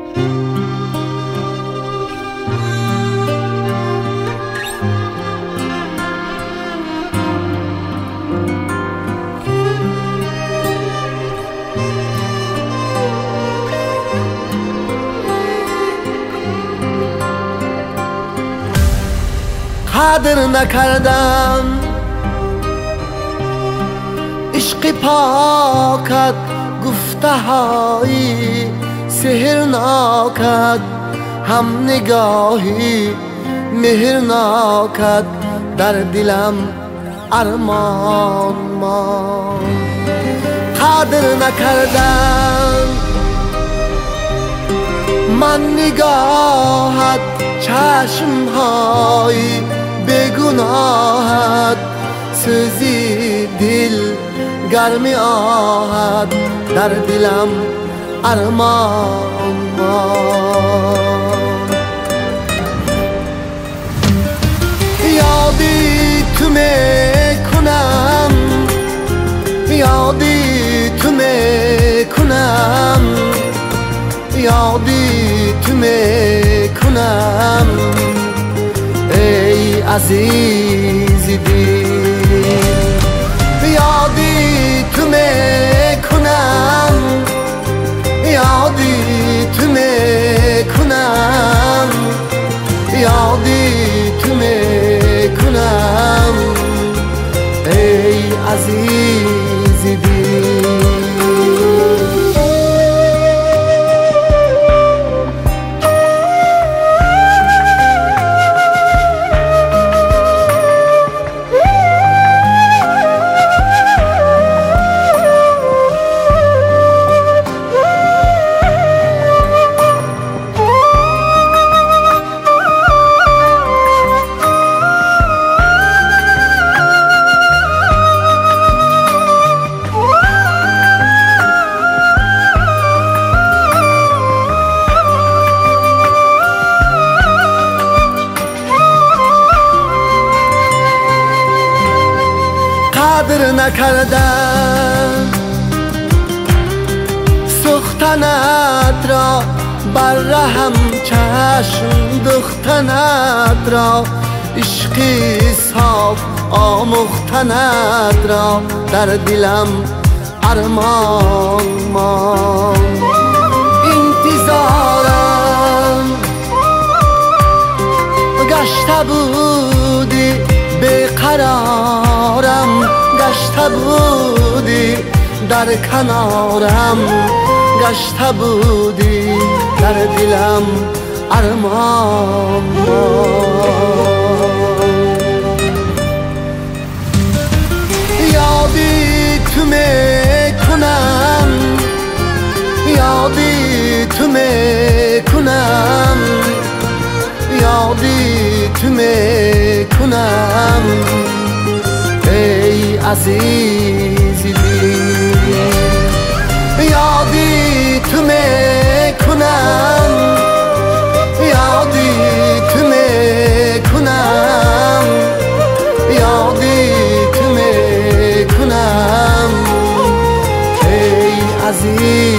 قدر نکردم عشق پاکت، گفته هایی سحر ناکت، هم نگاهی مهر ناکت، در دلم ارمان ما. قدر نکردم من نگاهت، چشمهای بگناهت، سوزی دل گرمی آهت، در دلم ارمان ما. یادی تو میکنم، یادی تو میکنم، یادی تو میکنم ای عزیز دل. یادی تو میکنم، یادی تو میکنم، یادی تو میکنم ای عزیز دل. قدر نکردم سوختنت را، بر رهم چشم دوختنت را، عشقی صاف آموختنت را، در دلم ارمان ما. انتظارم گشته بودی بیقرارم، گشته بودی در کنارم، گشته بودی در دلم ارمان ما. یادی تو میکنم، یادی تو میکنم، یادی تو میکنم ای عزیز دل. یادی تو میکنم، یادی تو میکنم، یادی تو میکنم ای عزیز